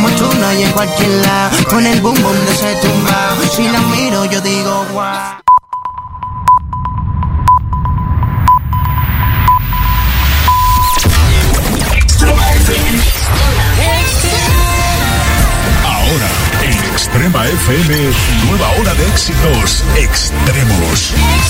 como tú no hay en cualquier lado. Con el boom boom de ese tumbao. Si la miro yo digo guau. Ahora, en Extrema FM, nueva hora de éxitos extremos.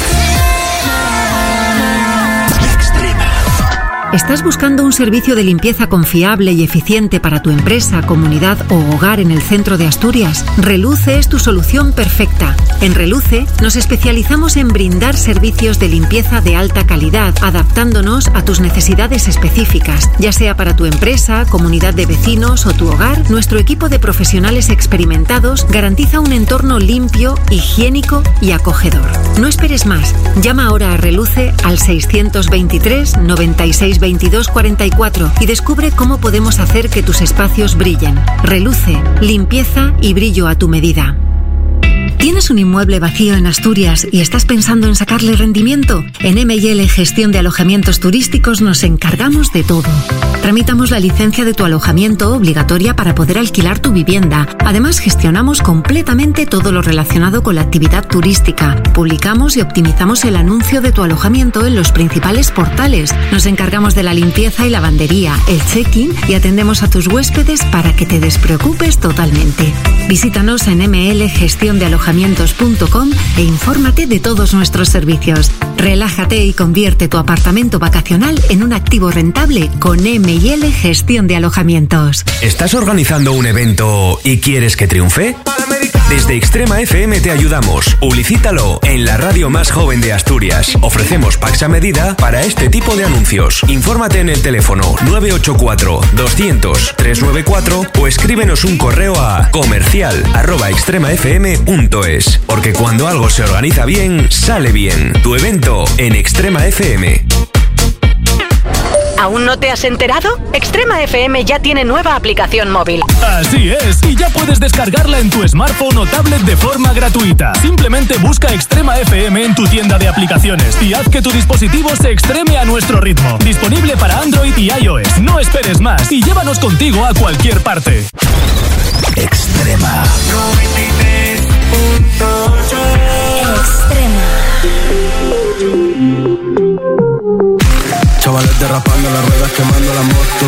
¿Estás buscando un servicio de limpieza confiable y eficiente para tu empresa, comunidad o hogar en el centro de Asturias? Reluce es tu solución perfecta. En Reluce nos especializamos en brindar servicios de limpieza de alta calidad, adaptándonos a tus necesidades específicas. Ya sea para tu empresa, comunidad de vecinos o tu hogar, nuestro equipo de profesionales experimentados garantiza un entorno limpio, higiénico y acogedor. No esperes más. Llama ahora a Reluce al 623 96 22 44 y descubre cómo podemos hacer que tus espacios brillen. Reluce, limpieza y brillo a tu medida. ¿Tienes un inmueble vacío en Asturias y estás pensando en sacarle rendimiento? En M&L Gestión de Alojamientos Turísticos nos encargamos de todo. Tramitamos la licencia de tu alojamiento obligatoria para poder alquilar tu vivienda. Además, gestionamos completamente todo lo relacionado con la actividad turística. Publicamos y optimizamos el anuncio de tu alojamiento en los principales portales. Nos encargamos de la limpieza y lavandería, el check-in y atendemos a tus huéspedes para que te despreocupes totalmente. Visítanos en mlgestiondealojamientos.com e infórmate de todos nuestros servicios. Relájate y convierte tu apartamento vacacional en un activo rentable con M&L Gestión de Alojamientos. ¿Estás organizando un evento y quieres que triunfe? Desde Extrema FM te ayudamos. Publicítalo en la radio más joven de Asturias. Ofrecemos packs a medida para este tipo de anuncios. Infórmate en el teléfono 984 200 394 o escríbenos un correo a comercial@extremafm.es. Porque cuando algo se organiza bien, sale bien. Tu evento en Extrema FM. ¿Aún no te has enterado? Extrema FM ya tiene nueva aplicación móvil. Así es, y ya puedes descargarla en tu smartphone o tablet de forma gratuita. Simplemente busca Extrema FM en tu tienda de aplicaciones y haz que tu dispositivo se extreme a nuestro ritmo. Disponible para Android y iOS. No esperes más y llévanos contigo a cualquier parte. Extrema. Chavales derrapando las ruedas, quemando la moto,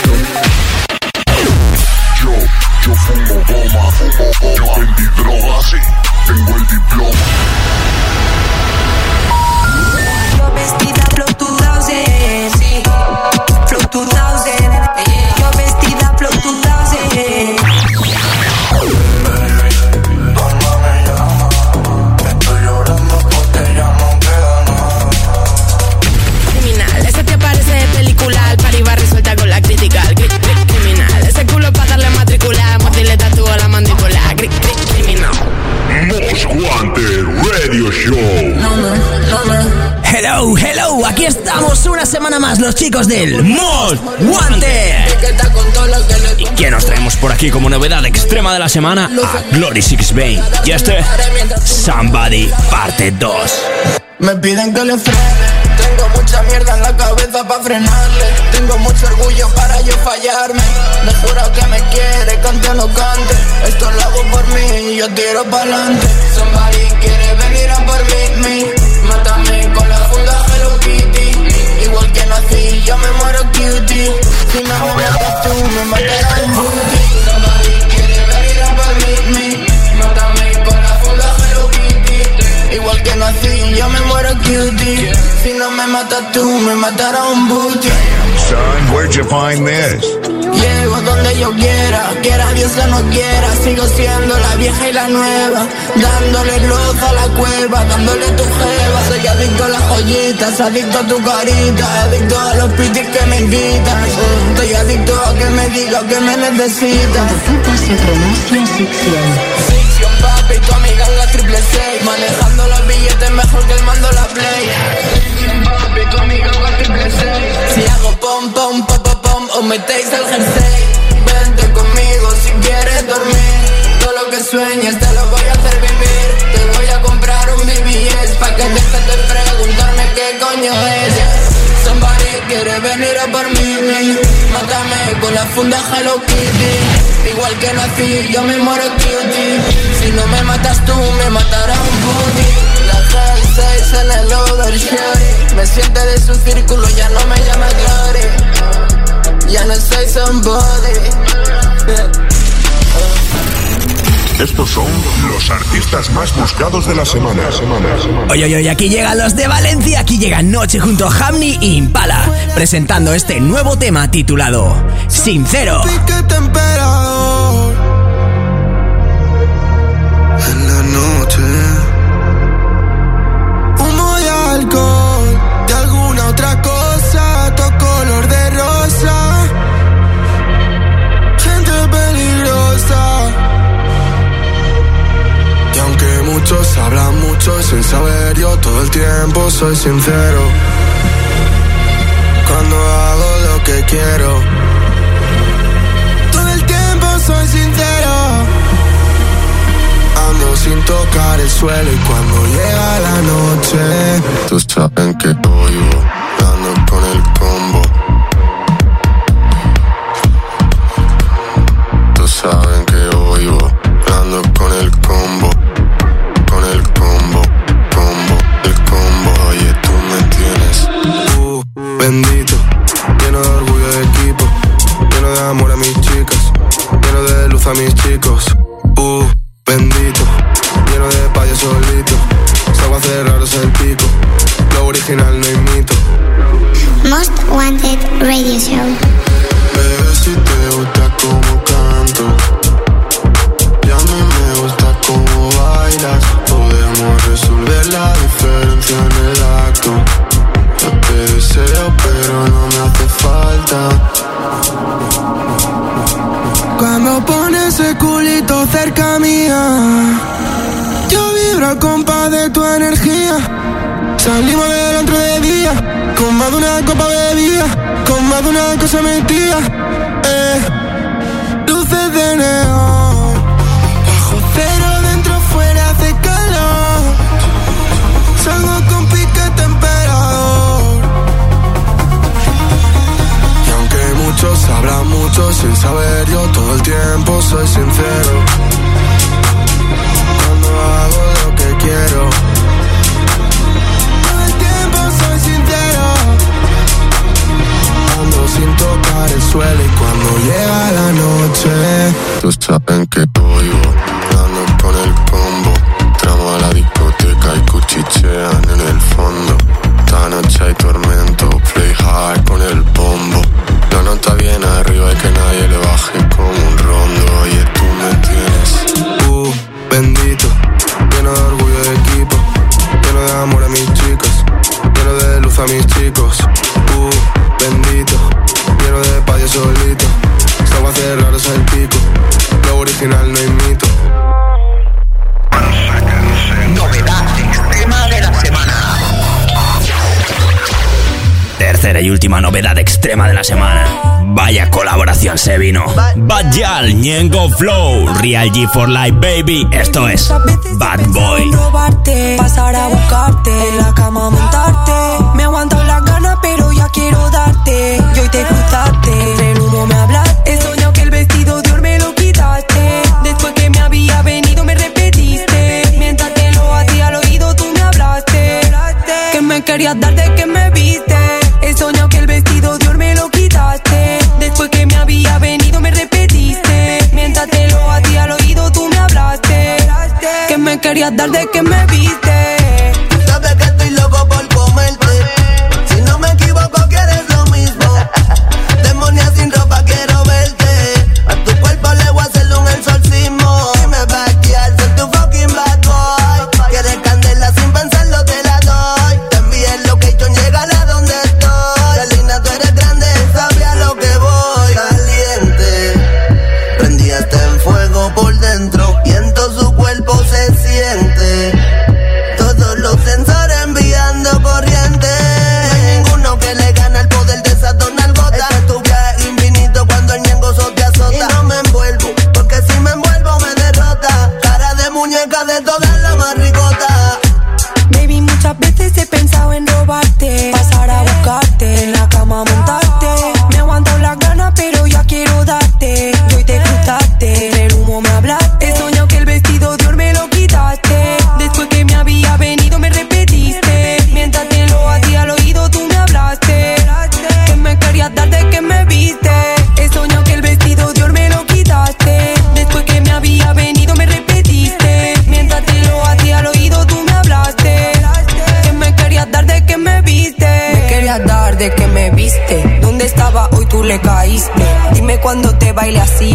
Yo fumo goma, yo vendí droga, sí, tengo el diploma. Yo vestida Flow 2000, sí, Flow 2000, yo vestida Flow 2000. estoy llorando por te llamo, queda nada. Criminal, ese te parece de película, al par iba resuelta con la crítica. Criminal, ese culo para darle matricular, mordirle tatúo a la mandíbula. Criminal. Most Wanted Radio Show. Hello, aquí estamos una semana más los chicos del Most Wanted. ¿Y qué nos traemos por aquí como novedad extrema de la semana? A Glory Six Bane y Somebody parte 2. Me piden que le frene, tengo mucha mierda en la cabeza para frenarle. Tengo mucho orgullo para yo fallarme. Me juro que me quiere, cante o no cante. Esto lo hago por mí y yo tiro pa'lante. Somebody quiere venir a por mí. Mátame con la funda Hello Kitty. Igual que nací, yo me muero cutie. Si no me matas tú, me matarás un booty. Somebody quiere venir a por mí. Mátame con la funda Hello Kitty. Igual que nací, yo me muero cutie. Si no me matas tú, me matará un booty. Son, where'd you find this? Llego donde yo quiera Dios o no quiera. Sigo siendo la vieja y la nueva, dándole luz a la cueva, dándole tu jeva. Soy adicto a las joyitas, adicto a tu carita, adicto a los pitis que me invitan. Estoy adicto a que me diga que me necesitas. Ficción, papi, tu amiga en la 666, manejando los billetes mejor que el mando la play. Ficción, papi, tu amiga en la 666. Si hago pom pom pom pom pom o metéis el jersey, vente conmigo si quieres dormir. Todo lo que sueñes te lo voy a hacer vivir. Te voy a comprar un BBS pa' que dejes de preguntarme qué coño es. Somebody quiere venir a por mí. Mátame con la funda Hello Kitty. Igual que nací, yo me muero cutie. Si no me matas tú, me matará un booty. La high seis en el overshot. Me siente de su círculo, ya no me llama Glory. Ya no soy somebody. Estos son los artistas más buscados de la semana. Oye, aquí llegan los de Valencia. Aquí llegan Noche junto a Hamni y Impala, presentando este nuevo tema titulado Sincero. En la noche, humo y alcohol, de alguna otra cosa, tu color de rosa, gente peligrosa. Y aunque muchos hablan mucho sin saber, yo todo el tiempo soy sincero. Cuando hago lo que quiero, todo el tiempo soy sincero. Ando sin tocar el suelo y cuando llega la noche, todos saben que vivo, ando con el combo. Todos saben que vivo, ando con el combo. Con el combo, el combo. Oye, tú me tienes bendito, lleno de orgullo de equipo, lleno de amor a mis chicas, lleno de luz a mis chicos. Bendito, lleno de payas solito, salgo a cerraros el pico, lo original no imito. Most Wanted Radio Show. Bebé, si te gusta como canto, y a mí me gusta como bailas, podemos resolver la diferencia en el acto. Yo te deseo pero no me hace falta. Cuando pones ese culito cerca mía, yo vibro al compás de tu energía. Salimos del antro de día, con más de una copa bebida, con más de una cosa metida. Luces de neón, bajo cero, dentro fuera hace calor. Salgo con pique temperador. Y aunque muchos hablan mucho sin saber, yo todo el tiempo soy sincero. Cuando hago lo que quiero, todo el tiempo soy sincero. Ando sin tocar el suelo y cuando llega la noche, todos saben que vivo, ando con el combo. Tramo a la discoteca y cuchichean en el fondo. Esta noche hay tormento, play hard con el bombo. La nota bien arriba y que nadie le baje como un rondo. Oye, tú me tienes bendito, lleno de orgullo de equipo, lleno de amor a mis chicas, lleno de luz a mis chicos. Bendito, lleno de payas solito, salgo a cerraros el pico, lo original no imito. Novedad extrema de la semana. Tercera y última novedad extrema de la semana. Vaya colaboración se vino. Bad Gyal, Ñengo Flow, Real G for Life, baby. Esto es Bad Boy. Robarte, pasar a buscarte, en la cama montarte. Me aguanto las ganas, pero ya quiero darte. Y hoy te cruzaste, entre el humo me hablaste. He soñado que el vestido de oro me lo quitaste. Después que me había venido me repetiste. Mientras te lo hacía al oído tú me hablaste. Que me querías dar de que me viste. He soñado que el vestido de oro me lo quitaste. Después que me había venido me repetiste. Mientras te lo hacía al oído tú me hablaste. Que me querías dar de que me viste. Sabes que estoy loco por comerte. Si no me equivoco quieres lo mismo. Demonia sin ropa quiero verte. A tu cuerpo le voy a hacerle un exorcismo. Dime Bad Gyal, soy tu fucking bad boy. Quieres candela sin pensarlo te la doy. Te envié el location, llegala donde estoy. Salina, tú eres grande, sabía lo que voy. Caliente, prendí hasta en fuego por dentro. Y en todo su cuerpo se siente.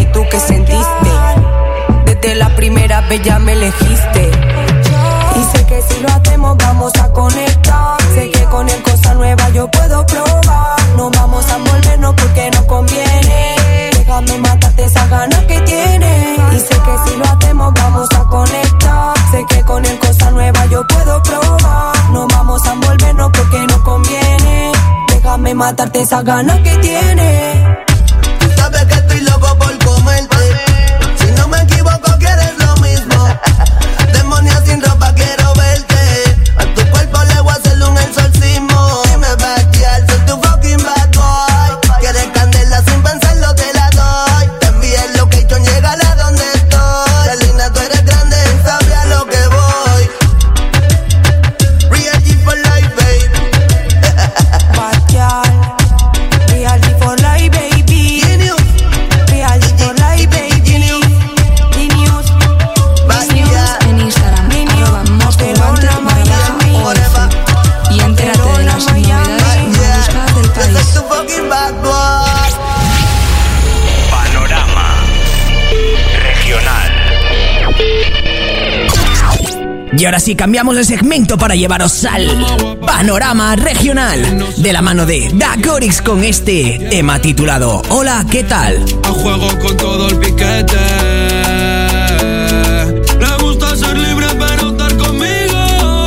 ¿y tú qué sentiste? Desde la primera vez ya me elegiste. Y sé que si lo hacemos vamos a conectar. Sé que con él cosa nueva yo puedo probar. No vamos a envolvernos porque no conviene. Déjame matarte esa gana que tienes. Y sé que si lo hacemos vamos a conectar. Sé que con él cosa nueva yo puedo probar. No vamos a envolvernos porque no conviene. Déjame matarte esa gana que tienes. Sabes que estoy loco por comerte. Si no me equivoco quieres lo mismo. Demonia sin ropa quiero verte. A tu cuerpo le voy a hacer un exorcismo. Dime backyard, soy tu fucking bad boy. Quieres candela sin pensarlo te la doy. Te envié el location, llegale a donde estoy. Selena, tú eres grande, sabe a lo que voy. Real G for life, baby. Backyard, Real G for life, baby. Real G for life, baby. Genius. En Instagram, @mostwanted_OF. Y entérate de las novedades más buscadas del país. Panorama Regional. Y ahora sí, cambiamos de segmento para llevaros al Panorama Regional, de la mano de Dakorix con este tema titulado Hola, ¿qué tal? A juego con todo el piquete. Le gusta ser libre pero estar conmigo.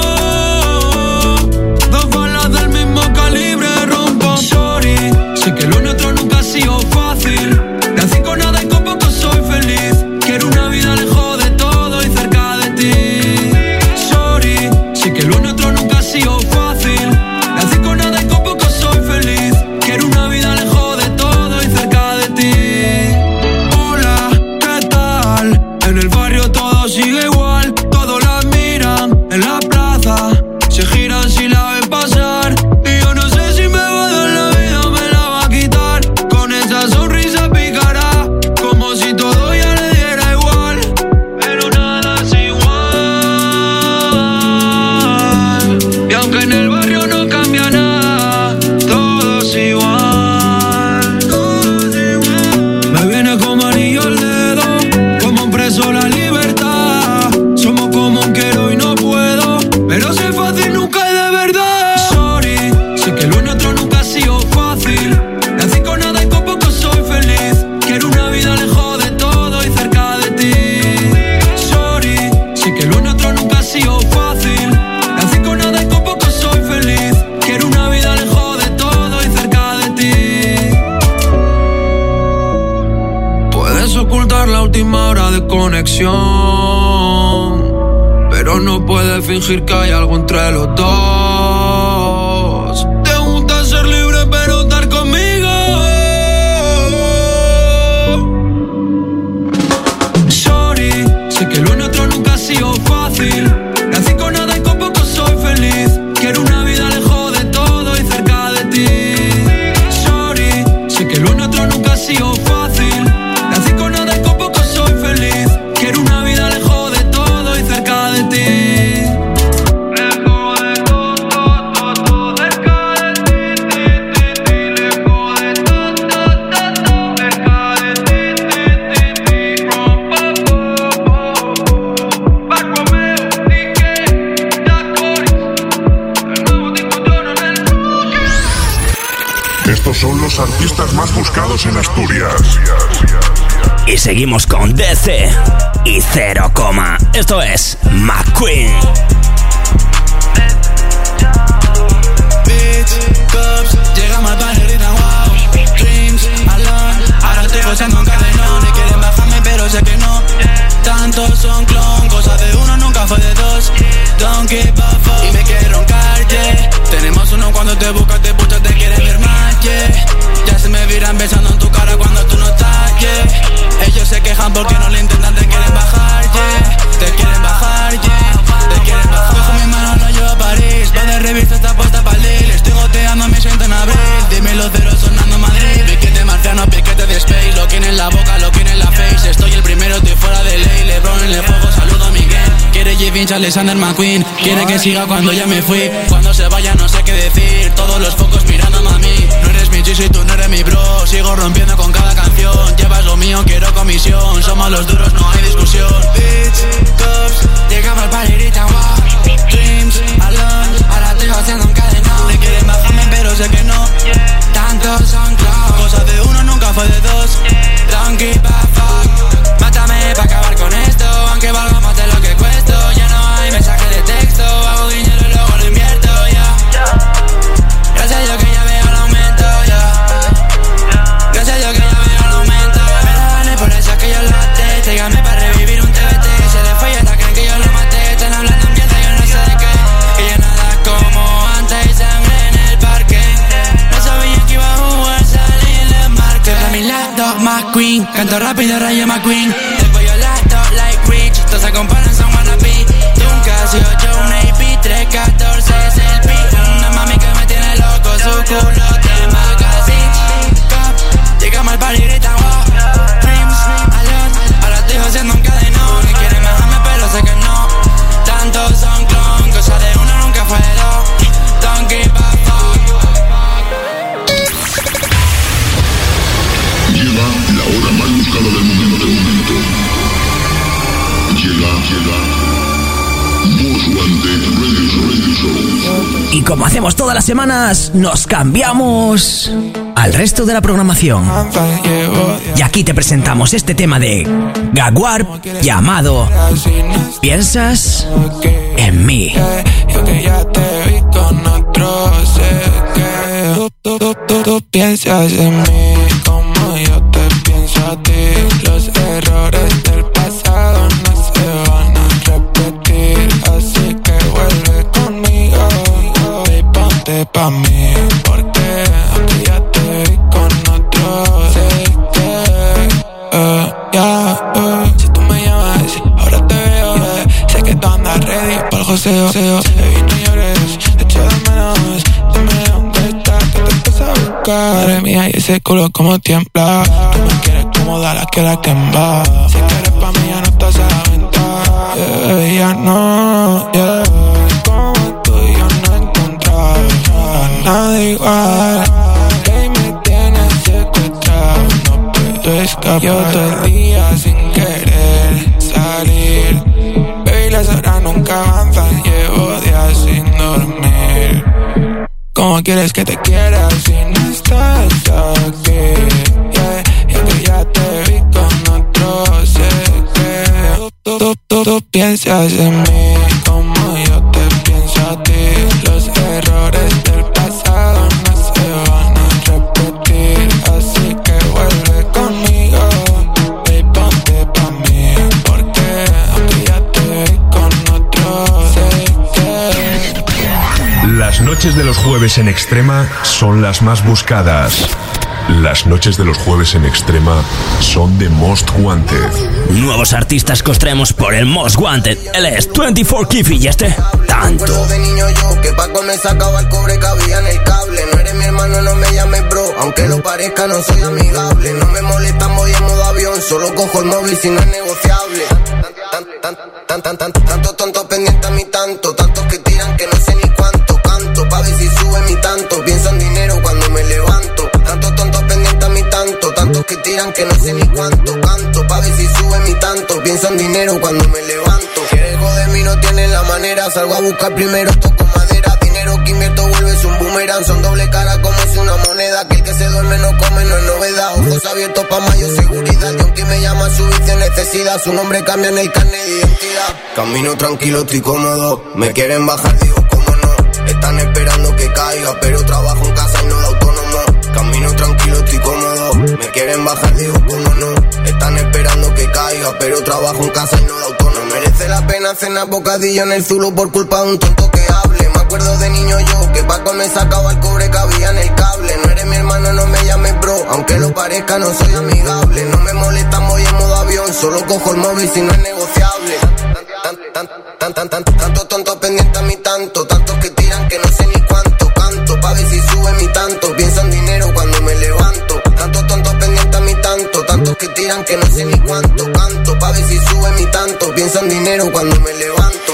Dos balas del mismo calibre rompo. Sorry, sé que lo nuestro nunca ha sido fácil. De a 5 nada y con poco soy feliz. Quiero una vida lejos de todo y cerca de ti. Sorry, sé que lo nuestro nunca ha sido fácil. De a 5 nada y con poco soy feliz. Quiero una vida lejos de todo y cerca de ti. Hola, ¿qué tal? En el barrio todo sigue igual. Todos la miran en la plaza. Se giran si la ven pasar. Y yo no sé si me va a dar la vida o me la va a quitar. Con esa sonrisa picará. Como si todo ya le diera igual. Pero nada es igual. Y aunque en el barrio no cambia nada, todo es igual. Me viene como anillo al dedo. Como un preso la libertad. Somos como un quiero y no puedo. Pero ser fácil nunca es de verdad. Sorry, sé que lo nuestro nunca ha sido fácil. De a 5 nada y con poco soy feliz. Quiero una vida lejos de todo y cerca de ti. Sorry, sé que lo nuestro nunca ha sido fácil. De a 5 nada y con poco soy feliz. Quiero una vida lejos de todo y cerca de ti. Puedes ocultar la última hora de conexión, pero no puedes fingir que hay algo entre los dos. Te gusta ser libre pero estar conmigo. Sorry, sé que lo nuestro nunca ha sido fácil. De a 5 nada y con poco soy feliz. Quiero una vida lejos de todo y cerca de ti. Sorry, sé que lo nuestro nunca ha sido fácil. De a 5 nada y con poco soy feliz. Quiero una vida lejos de todo y cerca de ti. Lejos de todo, todo cerca de ti, lejos de todo, cerca de ti, Barcomeo, DJ, Dakorix, el nuevo discutón en el mundo. Estos son los artistas más buscados en Asturias. Y seguimos con DC y 0, esto es McQueen. Bitch, cops, llegamos al bar y gritan wow. Dreams, alone, ahora estoy gozando un cadenón. Y quieren bajarme pero sé que no. Tantos son clon, cosas de uno nunca fue de dos. Don't give a fuck, y me quieren roncar, yeah. Tenemos uno cuando te buscas, te puchas, te quieren ver más, yeah. Ya se me viran besando en tu cara cuando tú no estás, yeah. Ellos se quejan porque no le intentan, te quieren bajar, yeah. Te quieren bajar, yeah. Te quieren bajar. Cojo mi mano, no llevo a París. Va de revista, está puesta para Lille. Estoy goteando, me siento en abril. Dime los ceros sonando Madrid. Piquete marciano, piquete de space. Lo que en la boca, lo que en la face. Estoy el primero, estoy fuera de ley. LeBron en el juego, saludo a Miguel. Quiere J. Alexander McQueen. Quiere que siga cuando ya me fui. Cuando se vaya no sé qué decir. Todos los focos mirando a mí. No eres mi G, y tú no eres mi bro. Sigo rompiendo con cada canción. Llevas lo mío, quiero comer comisión. Somos los duros, no hay discusión. Bitch, cops, llegamos al party y gritan wow. Dreams, alone, ahora estoy haciendo un cadenón. Le quieren bajarme pero sé que no. Tantos son clowns. Cosa de uno nunca fue de dos. Don't give a fuck. Mátame pa' acabar con esto. Aunque valga más de lo que cuesto. Ya no hay mensaje de texto. Hago dinero y luego lo invierto, Gracias a Dios que ya veo el aumento, Gracias a Dios que ya veo el aumento. Me la gané por eso que yo lo maté. Tráigame para revivir un TBT. Se le fue y hasta creen que yo lo maté. Están hablando en mierda, yo no sé de qué. Que ya nada como antes y sangre en el parque. No sabía que iba a jugar, salir de marca. Estoy a mi lado, McQueen. Canto rápido, Rayo McQueen. El cuello lato, like Rich. Todos se comparan, son wannabe. Nunca 18, un AP, 314 es el beat. Una mami que me tiene loco, su culo de magazine. Cop, llegamos al party y gritan wow. Dreams, alone, ahora estoy haciendo un cadenón. Que quieren bajarme pero sé que no. Tantos son clon, cosa de uno nunca fue de dos. Don't give a fuck. Llega la hora más buscada del momento. Llega Most Wanted Radio Show. Y como hacemos todas las semanas, nos cambiamos al resto de la programación. Y aquí te presentamos este tema de Gaguar llamado ¿Piensas en mí? Yo que ya te vi con otro, sé que tú piensas en mí como yo te pienso a ti. Los errores del pasado no se van a repetir, así que vuelve conmigo y ponte pa' mí, porque aquí ya te vi con otro. Sé que si tú me llamas, ahora te veo, sé que tú andas ready pa'l joseo. Baby, no llores, te echo de menos, dime dónde estás, que te empiezo a buscar. Madre mía, y ese culo como tiembla. Tú me quieres como Dallas, que la quemba. Si quieres pa' mí ya no estás a la venta, baby, ya no, como tú y yo no encontraba a nadie igual. Que me tienes secuestrado, no puedo escapar. Yo todo el día sin querer salir, baby, las horas nunca avanzan. Llevo días sin dormir. ¿Cómo quieres que te quiera si no estás aquí? Yo que ya te vi con otro, sé que tú piensas en mí como yo te pienso a ti. Los errores del pasado no se van a repetir, así que vuelve conmigo y ponte pa' mí, porque aquí ya te vi con otro, sé que... Las noches de los jueves en Extrema son las más buscadas. Las noches de los jueves en Extrema son de Most Wanted. Nuevos artistas que os traemos por el Most Wanted. Él es 24 Kiffy y este Tanto. Recuerdo de niño yo que pa' comer sacaba el cobre que había en el cable. No eres mi hermano, no me llames bro, aunque lo parezca no soy amigable. No me molestan, voy en modo avión, solo cojo el móvil si no es negociable. Tanto tonto pendiente a mi tantos que tiran que no sé ni cuánto canto, pa' ver si sube mi tanto, pienso en dinero cuando me levanto. Tanto tonto pendiente a mi tantos que tiran que no sé ni cuánto canto, pa' ver si sube mi tanto, pienso en dinero cuando me levanto. Quieres joder, no tienen la manera, salgo a buscar primero, toco madera, dinero que invierto vuelve un boomerang, son doble cara como si una moneda, que el que se duerme no come, no es novedad, ojos abiertos pa' mayor seguridad, y aunque me llama su vicio necesidad, su nombre cambia en el carnet de identidad. Camino tranquilo, estoy cómodo, me quieren bajar, digo cómo no, están esperando que caiga, pero trabajo en casa y no de autónomo. Camino tranquilo, estoy cómodo, me quieren bajar, digo cómo no, están esperando que caiga, pero trabajo en casa y no de autónomo. No merece la pena cenar bocadillo en el Zulu por culpa de un tonto que hable. Me acuerdo de niño yo que pa' comer sacaba el cobre que había en el cable. No eres mi hermano, no me llames bro, aunque lo parezca no soy amigable. No me molestan, voy en modo avión, solo cojo el móvil si no es negociable. Tanto tonto pendiente a mi tantos que tiran que no sé ni cuánto canto, pa' ver si sube mi tanto, pienso en dinero cuando me levanto. Tanto tonto pendiente a mi tantos que tiran que no sé ni cuánto canto, pa' ver si sube mi tanto, pienso en dinero cuando me levanto.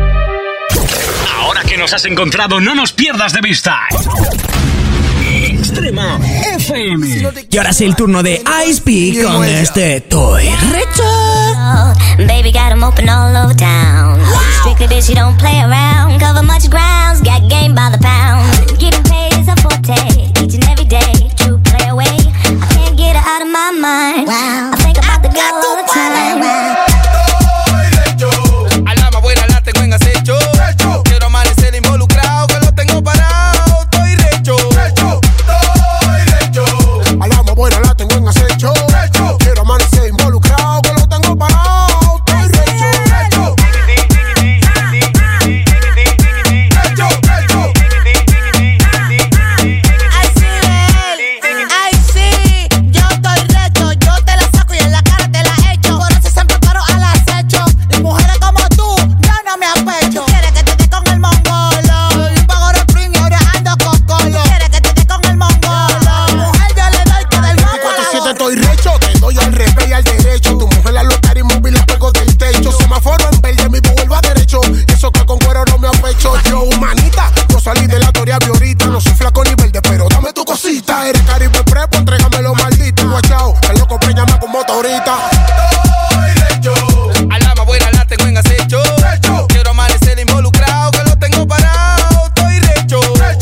Ahora que nos has encontrado, no nos pierdas de vista. Extrema FM. Y ahora sí el turno de Ice P con este Estoy Recho. Baby got 'em open all over town. Strictly bitch, you don't play around. Cover much grounds, got game by the pound. Getting paid is a forte, each and every day. True play away, I can't get her out of my mind. I think about the girl all the time. A la más buena la tengo en acecho. Quiero amanecer involucrado, que lo tengo parado. Estoy recho. A la más buena la tengo en acecho. Quiero amanecer involucrado, que lo tengo parado. Estoy recho. Ay sí, yo estoy recho. Yo te la saco y en la cara te la echo. Por eso siempre paro al acecho. Y mujeres como tú, yo no me apecho. Quieres que te dé con el mongolo. Y un pago de spring y ahora ando con colo. Quieres que te dé con el mongolo. Mujer, yo le doy que del mambo. 24/7 estoy recho, te doy al revés y al derecho. Tu mujer la loca y móvil la pego del techo. Semáforo en verde, mi vuelvo a derecho. Y eso que con cuero no me apecho. Yo, humanita, yo salí de la toria ahorita. No soy flaco ni verde, pero dame tu cosita. Eres Caribe Prepo, entrégamelo maldito. Guachao, el loco preñame con motorita. A la más buena la tengo en acecho. Quiero amanecer involucrado, que lo tengo parado. Estoy recho.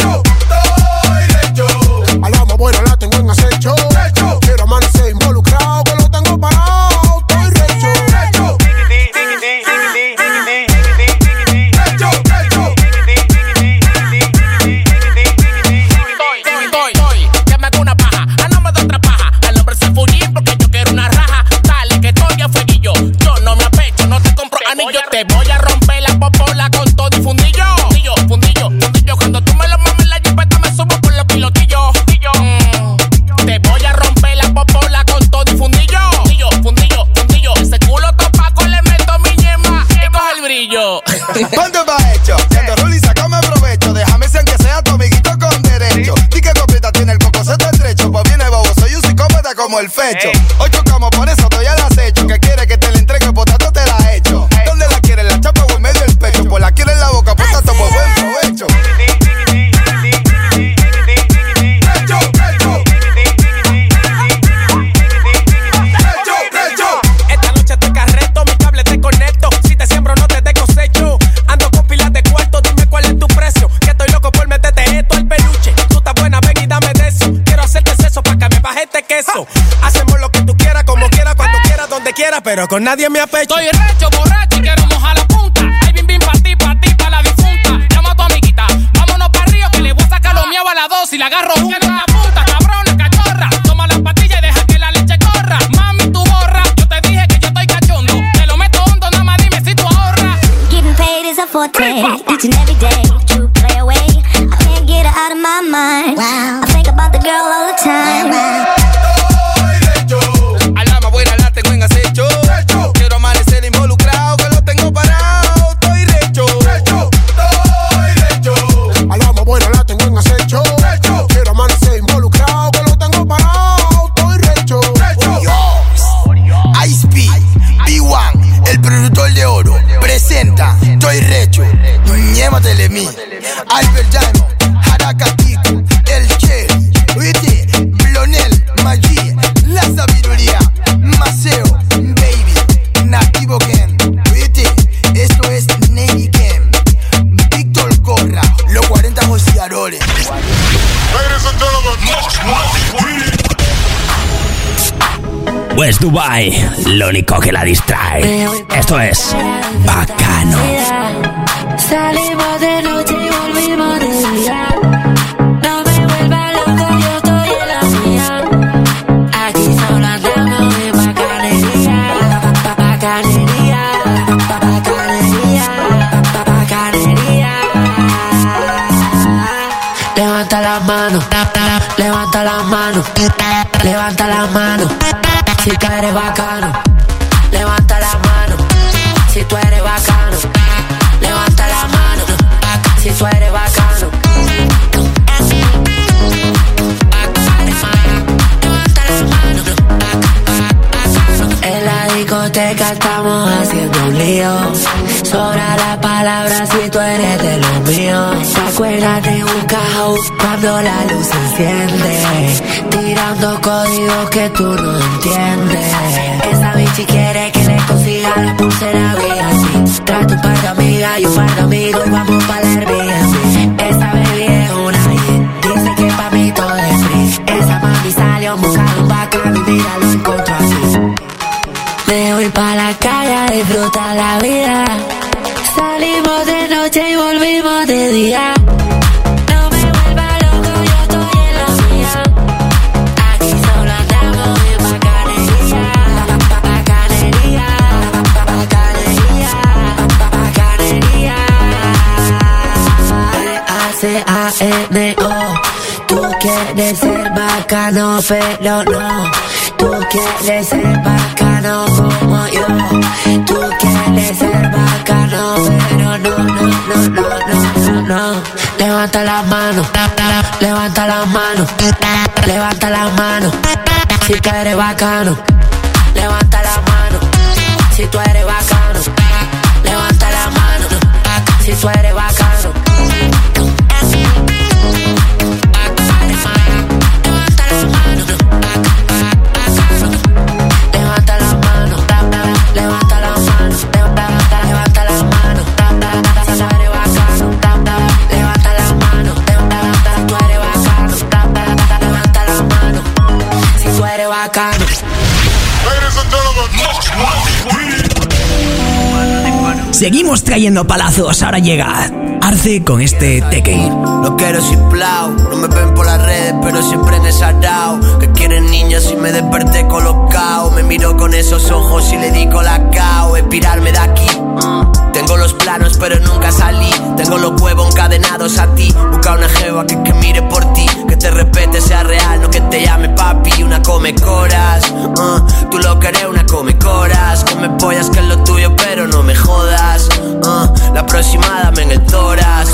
A la más buena la tengo en acecho. Quiero amanecer involucrado, que lo tengo parado. Estoy recho. Que me haga una paja, a no me da otra paja. El hombre se fuñí porque yo quiero una raja. Dale que estoy a fueguillo. Yo no me apecho, no te compro anillo. Te voy a romper la popola con todo y fundillo. Fundillo. Cuando tú me lo mames la jipeta me subo por los pilotillos. Te voy a romper la popola con todo y fundillo. Ese culo topaco le meto mi ñema y coge el brillo. ¿Cuánto va hecho? Siendo Ruli, sácame provecho. Déjame ser que sea tu amiguito con derecho. Di que completa tiene el cocosete estrecho. Pues viene bobo, soy un psicópata como el fecho. Hoy chocamos, por eso estoy al acecho. Que quiere que te la entregue, por tanto te la echo. ¿Dónde la quieres? ¿La chapa o en medio del pecho? Pues la quieres en la boca, por tanto pues buen provecho. Esta noche te carreto, mi cable te conecto. Si te siembro no te de cosecho. Ando con pilas de cuarto, dime cuál es tu precio. Que estoy loco por meterte esto al peluche. Tú estás buena, ven y dame de eso. Quiero hacerte seso pa' que me baje este queso. Hacemos lo que tú quieras, como quieras, cuando quieras, donde quieras, pero con nadie me apecho. Estoy recho, borracho y quiero mojar la punta. Ay, bim, pa' ti, pa' la difunta. Llama a tu amiguita, vámonos pa' Río que le voy a sacar lo mío a la 2 y la agarro junta. Que no me apunta, cabrona, cachorra. Toma la pastilla y deja que la leche corra. Mami, tu borra, yo te dije que yo estoy cachondo. Te lo meto hondo, nada más dime si tú ahorras. Getting paid is a forte, each and every day. True play away, I can't get her out of my mind. I think about the girl all the time. A la más buena la tengo en acecho. Quiero amanecer involucrado, que lo tengo parado. Estoy recho. A la más buena la tengo en acecho. Quiero amanecer involucrado, que lo tengo parado. Estoy recho. Ice P, B1, el productor de oro, presenta Estoy recho. Llévatele mí. Albert Diamond, Haraka Kiko, El Che, Witty, Blonel, Maggi, La Sabiduría, Maceo, Baby, Nativo Game, Witty, esto es Navy Game, Víctor Corra, los 40 joseadores. West Dubai, lo único que la distrae. Esto es Bacano. Salimos de noche y volvimos de día. No me vuelva loco, yo estoy en la mía. Aquí solo andamos de bacanería. Levanta las manos, levanta las manos, levanta las manos. Si tú eres bacano, levanta las manos. Si tú eres bacano, levanta las manos. Si tú eres bacano, levanta las manos. En la discoteca estamos haciendo un lío. Sobra la palabra si tú eres de los míos. ¿Te acuerdas de un cajón cuando la luz se enciende? Tirando códigos que tú no entiendes. Esa bichi quiere que le consiga la pulsera así. Trae tu par de amigas y un par de amigos y vamos pa' la Airbnb. Esa baby es una hit, dice que pa' mí todo es free. Esa mami salió buscando un bacano y mira lo encontró así. Me voy pa' la calle a disfrutar la vida. Salimos de noche y volvimos de día. No me vuelva loco, yo estoy en la mía. Aquí solo andamos en bacanería. Bacanería, bacanería, bacanería. B-A-C-A-N-O. Tú quieres ser bacano, pero no. Tú quieres ser bacano como yo. Tú quieres ser bacano, pero no. Levanta las manos, levanta las manos, levanta las manos. Si tú eres bacano, levanta las manos. Si tú eres bacano, levanta las manos. Si tú eres bacano. Seguimos trayendo palazos, ahora llega Arce con este Tekken. No quiero plau, no me ven por las redes, pero siempre en esa DAO. Que quieren niños y me desperté colocado. Me miro con esos ojos y le digo la cao. Espirarme de aquí. Tengo los planos pero nunca salí. Tengo los huevos encadenados a ti. Busca una jeva que mire por ti. Que te respete, sea real, no que te llame papi. Una come coras, tú lo que eres una come coras. Come pollas que es lo tuyo pero no me jodas. La próxima dame en el toras.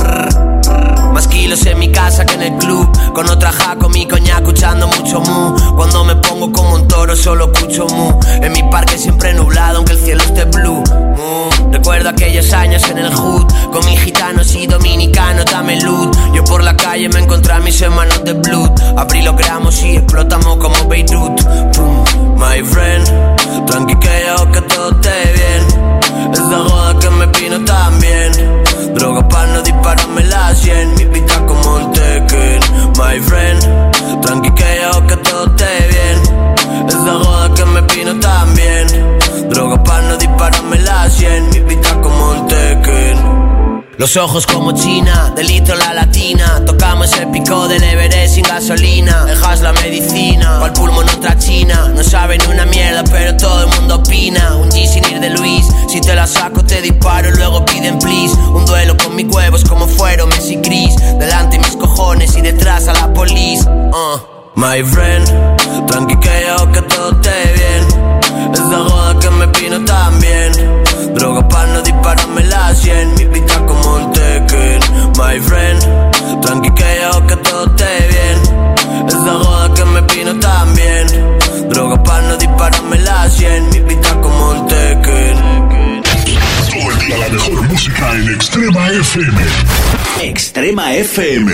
Más kilos en mi casa que en el club. Con otra jaco, mi coña escuchando mucho mu. Cuando me pongo como un toro solo escucho mu. En mi parque siempre nublado aunque el cielo esté blue. Recuerdo aquellos años en el hood. Con mis gitanos y dominicanos, dame loot. Yo por la calle me encontré a mis hermanos de blood. Abrí los gramos y explotamos como Beirut. My friend, tranqui que yo que todo esté bien. Esa joda que me vino también. Droga pa' no dispararme la 100. Mi vida como el Tekken. My friend, tranqui que yo que todo esté bien. Esa joda que me vino también. Droga pa' no dispararme la 100. Mi vida como el Tekken. Los ojos como China, delito la latina. Tocamos el pico del Everest sin gasolina. Dejas la medicina, pa'l pulmón otra china. No sabe ni una mierda pero todo el mundo opina. Un G sin ir de Luis, si te la saco te disparo luego piden please. Un duelo con mis huevos como fueron Messi y Chris. Delante mis cojones y detrás a la police. My friend, tranqui que yo que todo esté bien. Esa joda que me vino también. Droga pa' no dispararme la 100. Mi vida como el Tekken. My friend, tranqui que yo que todo esté bien. Esa joda que me vino también. Droga pa' no dispararme la 100. Mi vida como el Tekken. Todo el día la mejor música en Extrema FM. Extrema FM.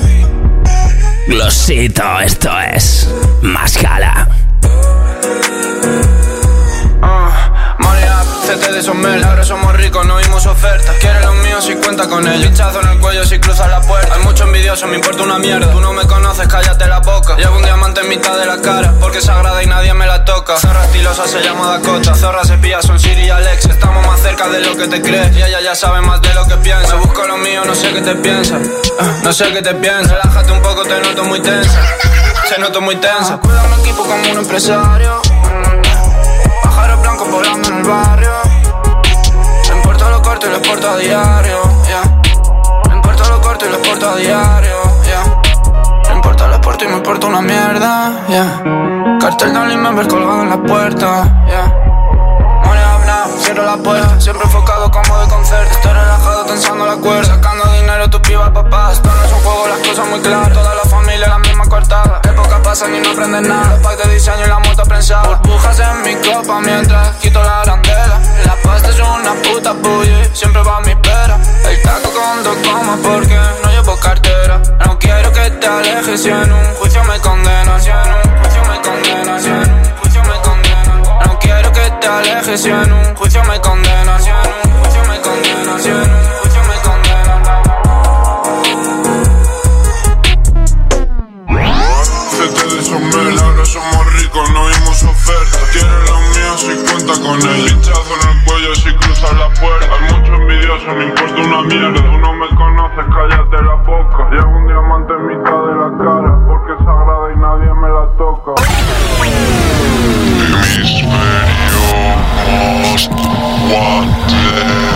Glosito, esto es Mascala. CT de Somel, ahora somos ricos, no vimos ofertas. Quiere los míos y cuenta con ellos. Pinchazo en el cuello si cruzas la puerta. Hay mucho envidioso, me importa una mierda. Tú no me conoces, cállate la boca. Llevo un diamante en mitad de la cara, porque es sagrada y nadie me la toca. Zorra estilosa se llama Dakota. Zorra se pilla, son Siri y Alex. Estamos más cerca de lo que te crees. Y ella ya sabe más de lo que piensa. Me busco lo mío, no sé qué te piensas. No sé qué te piensas. Relájate un poco, te noto muy tensa. Te noto muy tensa. Cuida un equipo como un empresario. Pájaros blancos volando en el barrio. Me importa lo corto y lo exporto a diario, yeah. Me importa lo corto y lo exporto a diario, yeah. Me importa lo exporto y me importa una mierda, yeah. Cartel de Only colgado en la puerta, yeah. Money up now, cierro la puerta. Siempre enfocado como de concierto. Estoy relajado tensando la cuerda. Sacando dinero tu piba papá. Esto no es un juego, las cosas muy claras. Toda la familia la misma coartada. Épocas pasan y no aprendes nada. Los packs de diseño y la moto prensada. Burbujas en mi copa mientras alejes si en un juicio me condenan. Si en un juicio me condenan. Si en un juicio me condenan. Gente de Somel, ahora somos ricos, no vimos oferta. Quiere lo mío si cuenta con el hinchazo en el cuello si cruzas la puerta. Hay mucho envidioso, me importa una mierda. Tú no me conoces, cállate la boca. Llevo un diamante en mitad de la cara, porque es sagrada y nadie me la toca. Most wanted.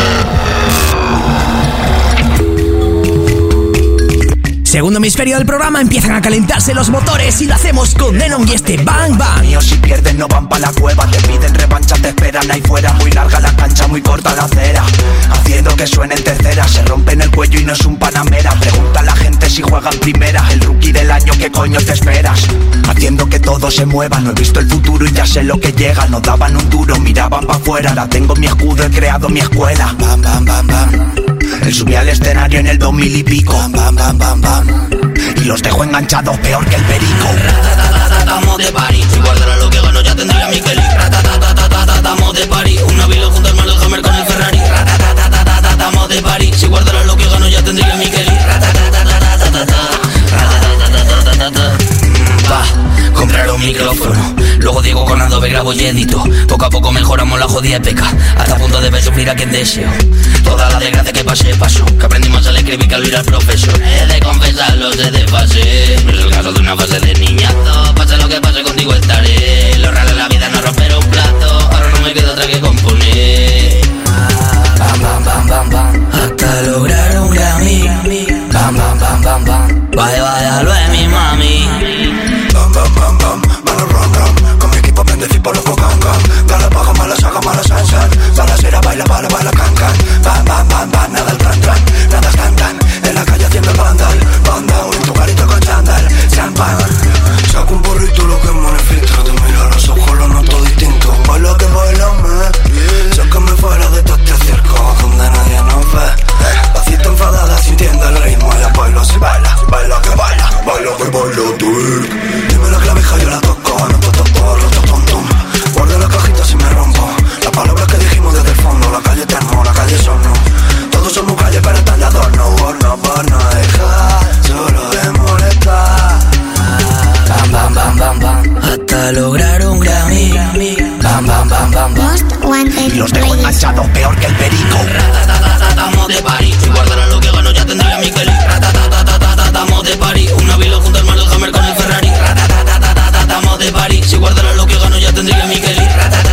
Segundo hemisferio del programa, empiezan a calentarse los motores y lo hacemos con Denon y este Bang Bang. Míos si pierden no van pa' la cueva, te piden revancha, te esperan ahí fuera. Muy larga la cancha, muy corta la acera, haciendo que suene en tercera. Se rompen el cuello y no es un Panamera. Pregunta a la gente si juegan primera. El rookie del año, ¿qué coño te esperas? Haciendo que todo se mueva, no he visto el futuro y ya sé lo que llega. Nos daban un duro, miraban pa' afuera. Ahora tengo mi escudo, he creado mi escuela. Bam, bam, bam, bam. Él subí al escenario en el 2000 y pico. Bam, bam, bam, bam, bam. Y los dejo enganchados peor que el perico. Estamos de party. Si guardara lo que gano ya tendría mi Kelly. Estamos de party. Una vila junto al Malo Hammer con el Ferrari. Estamos de party. Si guardara lo que gano ya tendría mi Kelly. Comprar un micrófono, luego Diego con Adobe grabo y edito. Poco a poco mejoramos la jodida peca, hasta a punto de ver sufrir a quien deseo. Toda la desgracia que pasé pasó, que aprendimos al escribir que al oír al profesor. He de confesarlo, se desfase. No es el caso de una fase de niñato. Pase lo que pase, contigo estaré. Lo raro en la vida no romper un plato. Ahora no me queda otra que componer. Bam, bam, bam, bam, bam. Hasta lograr un Grammy. Bam, bam, bam, bam, bam. Vaya, vaya, lo es mi mami. Bam, bam, bam, bam, mala ron, ron. Con mi equipo bendecir por los can, can. Dale paja, mala saga, mala san, san. Balacera, baila, baila, baila, can, can. Bam, bam, bam, bam, nada el tran, tran. Nada es tan, tan. En la calle haciendo el bandal. Bandal, en tu carito con chándal. Champán. Saco un porrito, lo que me filtra. Te miro a los ojos, lo noto distinto. Baila que bailame. Sácame fuera de todo este circo donde nadie nos ve. Pasito enfadada sintiendo el ritmo. Ya bailo si baila, baila que baila. Baila que baila tú. Dime la clavija, yo la toco. No te toco, roto tum tum. Guarda la cajita si me rompo. Las palabras que dijimos desde el fondo. La calle termo, la calle sono. Todos somos calle pero están de adorno. Horno por no dejar solo de molestar. Bam, bam, bam, bam, bam. Hasta lograr un Grammy. Bam, bam, bam, bam, bam. Y los dejo enganchados peor que el perico. Estamos de party. Si guardara lo que gano ya tendría mi Kelly. Estamos de party. Una vila junto al Malo Hammer con el Ferrari. Estamos de party. Si guardara lo que gano ya tendría mi Kelly.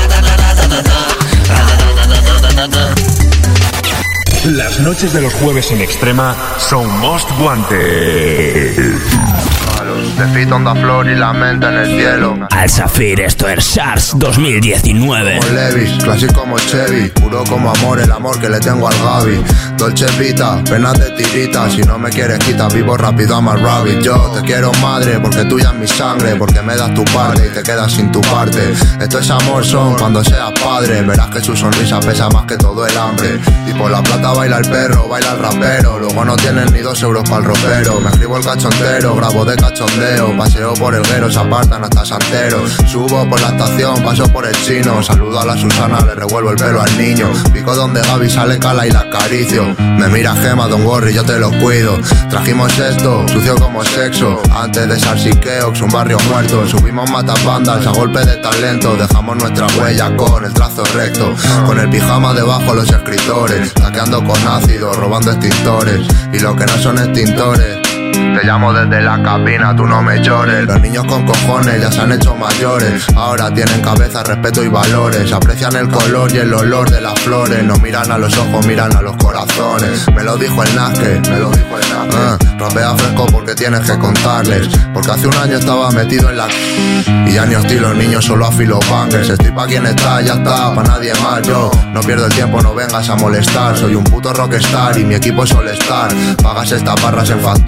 Las noches de los jueves en Extrema son Most Wanted. De Fit on the floor y la mente en el cielo. Al Zafir, esto es SARS 2019. Como Levis, clásico como Chevy. Puro como amor, el amor que le tengo al Gaby. Dolce Vita, penas de tirita. Si no me quieres quita, vivo rápido, I'm a rabbit. Yo te quiero madre, porque tuya es mi sangre. Porque me das tu parte y te quedas sin tu parte. Esto es amor, son cuando seas padre. Verás que su sonrisa pesa más que todo el hambre. Y por la plata baila el perro, baila el rapero. Luego no tienen ni 2 euros para el ropero. Me escribo el cachontero, grabo de cachondeo. Paseo por el Guero, se apartan hasta Santero. Subo por la estación, paso por el chino. Saludo a la Susana, le revuelvo el pelo al niño. Pico donde Gaby sale cala y la acaricio. Me mira Gema, don't worry, yo te lo cuido. Trajimos esto, sucio como sexo. Antes de Sarsiqueox, un barrio muerto. Subimos matapandas a golpe de talento. Dejamos nuestra huella con el trazo recto. Con el pijama debajo los escritores. Taqueando con ácido, robando extintores. Y los que no son extintores. Te llamo desde la cabina, tú no me llores. Los niños con cojones ya se han hecho mayores. Ahora tienen cabeza, respeto y valores. Aprecian el color y el olor de las flores. No miran a los ojos, miran a los corazones. Me lo dijo el Nazque, me lo dijo el Nazque. Rapea fresco porque tienes que contarles. Porque hace un año estaba metido en la y ya ni hostil los niños, solo afilo bangers. Estoy pa' quien está, ya está, pa' nadie más. Yo no pierdo el tiempo, no vengas a molestar. Soy un puto rockstar y mi equipo es all-star. Pagas estas barras en facturas de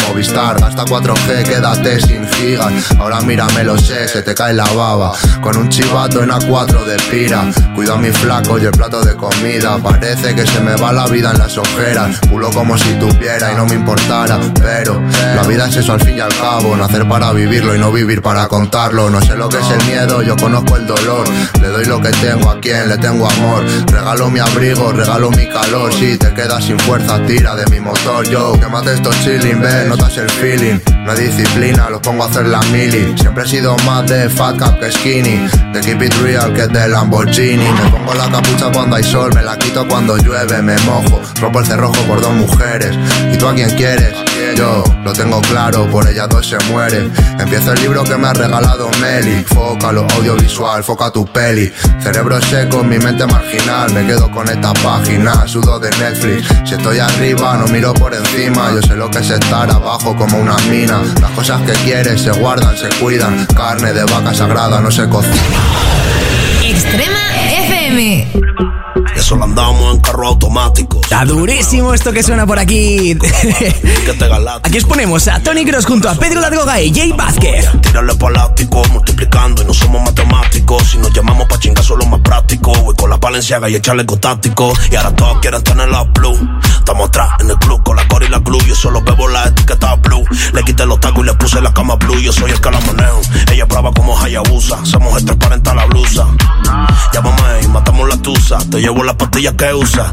Movistar, gasta 4G, quédate sin gigas. Ahora mírame, lo sé, se te cae la baba. Con un chivato en A4 de pira. Cuido a mi flaco y el plato de comida. Parece que se me va la vida en las ojeras. Culo como si tuviera y no me importara. Pero la vida es eso al fin y al cabo. Nacer para vivirlo y no vivir para contarlo. No sé lo que es el miedo, yo conozco el dolor. Le doy lo que tengo a quien le tengo amor. Regalo mi abrigo, regalo mi calor. Si te quedas sin fuerza, tira de mi motor. Yo, que mate estos chilling, ves, notas el feeling. No hay disciplina, los pongo a hacer la mili. Siempre he sido más de fat cap que skinny. De keep it real que de Lamborghini. Me pongo la capucha cuando hay sol, me la quito cuando llueve, me mojo. Rompo el cerrojo por 2 mujeres. ¿Y tú a quién quieres? Yo lo tengo claro, por ellas 2 se mueren. Empieza el libro que me ha regalado Meli. Foca lo audiovisual, foca tu peli. Cerebro seco, mi mente marginal. Me quedo con esta página, sudo de Netflix. Si estoy arriba, no miro por encima. Yo sé lo que es estar abajo como una mina. Las cosas que quieres se guardan, se cuidan. Carne de vaca sagrada no se cocina. Extrema FM. Eso lo andamos en carro automático. Está durísimo esto que suena por aquí. Aquí os ponemos a Tony Cross junto a Pedro Largoga y Jay Vázquez. Tírale palástico, multiplicando y no somos matemáticos. Si nos llamamos pa' chingar son los más prácticos. Voy con la Balenciaga y echarle táctico. Y ahora todos quieren tener la blue. Estamos atrás en el club con la core y la glue. Yo solo bebo la etiqueta blue. Le quité los tacos y le puse la cama blue. Yo soy el que la manejo. Ella es brava como Hayabusa. Somos el transparente a la blusa. Llámame y matamos la tusa. Te llevo las pastillas que usa.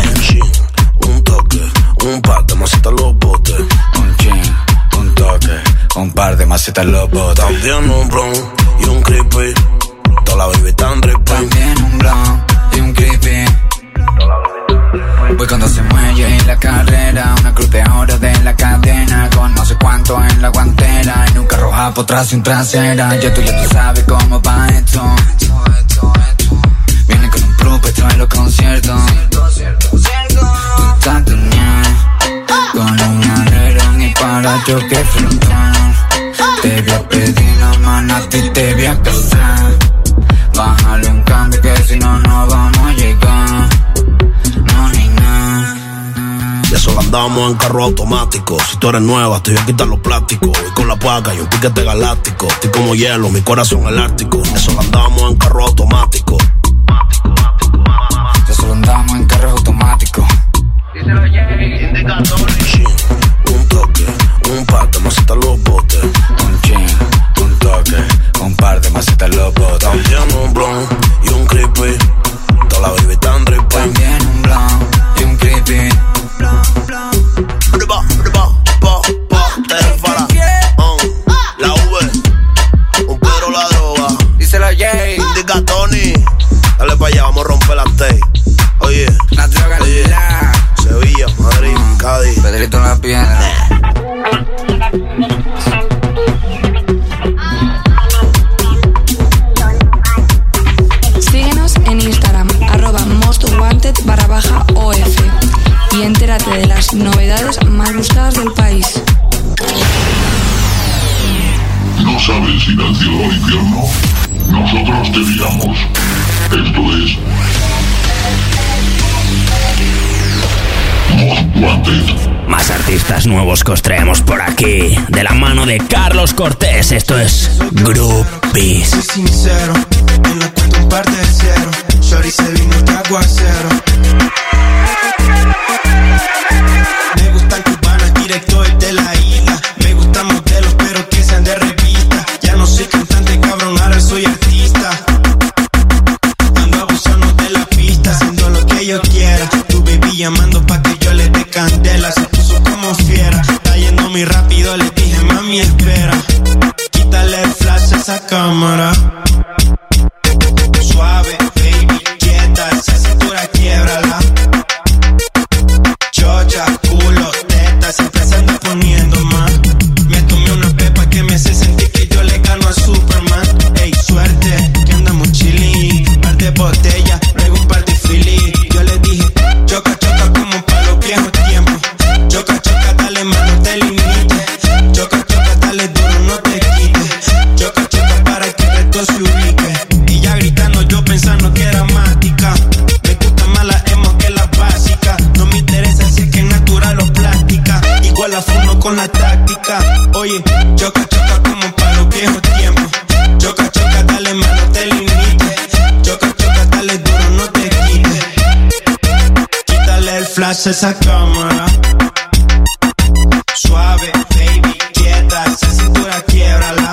Un toque, un par de macetas en los botes. Un chin, un toque, un par de macetas en los botes. También un blunt y un creepy. Toda la baby tan ripping. También un blunt y un creepy. Voy con 12 muelles en la carrera. Una cruz de oro de la cadena. Con no sé cuánto en la guantera. Y un carro japo atrás y un trasera. Ya tú sabes cómo va esto. Viene con un propio en los conciertos. Un tatuñán con un alerón y para choque frontal. Te voy a pedir la mano, a ti te voy a casar. Bájale un cambio que si no, no vamos a llegar. No ni nada. Y eso lo andamos en carro automático. Si tú eres nueva, te voy a quitar los plásticos. Voy con la placa y un piquete galáctico. Estoy como hielo, mi corazón elástico. Eso lo andamos en carro automático. Eso lo andamos en carro automático. Un toque, un par de macetas en los botes. Un chin, un toque, un par de macetas en los botes. También un blunt y un creepy. Toda la baby tan ripping. También un blunt y un creepy. La V, un Pedro la droga. Díselo Jay. Indica Tony. Dale pa' allá, vamos a romper la tape. Oye, la droga, oye. Sevilla, Madrid, Cádiz. Pedrito en la piedra. Síguenos en Instagram, @mostwanted_OF y entérate de las novedades más buscadas del país. ¿No sabes si del cielo al infierno? Nosotros te digamos. Esto es Most Wanted. Más artistas nuevos que os traemos por aquí. De la mano de Carlos Cortés. Esto es Groupies. Soy sincero, en la cuenta un par de cero. Shorty se vino de aguacero. Me gustan cubanas, director de la isla. Me gustan modelos, pero que sean de revista. Ya no soy cantante, cabrón, ahora soy artista. Ando abusando de la pista, haciendo lo que yo quiera. Tu baby llamando pa' que yo le dé candela. Se puso como fiera, está yendo muy rápido. Le dije, mami, espera. Quítale el flash a esa cámara. Suave, baby, quieta. miras esa cámara. Suave, baby, quieta, esa cintura quiebrala.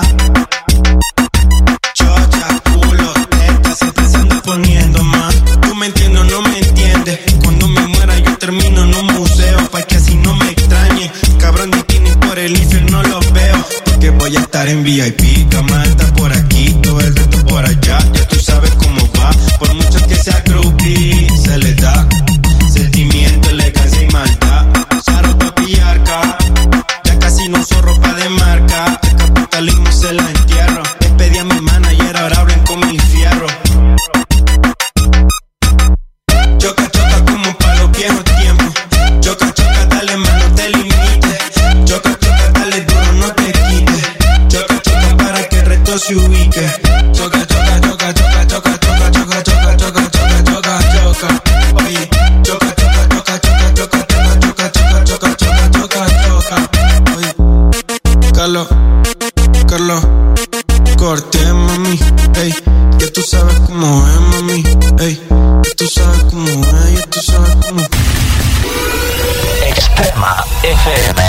Chocha, culo, teta, siempre se anda poniendo más. Tú me entiendes o no me entiendes. Cuando me muera yo termino en un museo, pa' que así no me extrañe. Cabrón de bikini por el infierno los veo. Porque voy a estar en VIP, cama está por aquí, todo el resto por allá. Ya tú sabes cómo va, por mucho que sea groupie, se le da sentimiento, elegancia y maldad. Saro papi arca, ya casi no uso ropa de marca. El capitalismo se la entierro. Les pedí a mi manager, ahora hablen con mi fierro. Choca, choca como pa' los viejos tiempos. Choca, choca, dale mano, te limite. Choca, choca, dale duro, no te quites. Choca, choca para que el resto se ubique. Choca, choca, choca, choca, choca, choca, choca, choca, choca, choca, choca, choca. Oye, choca, choca, choca, choca, choca, choca, choca, choca, choca, choca, choca. Oye, Carlos, Carlos, corte, mami, ey, que tú sabes cómo es, mami, ey, que tú sabes cómo es, ya tú sabes cómo. Extrema FM.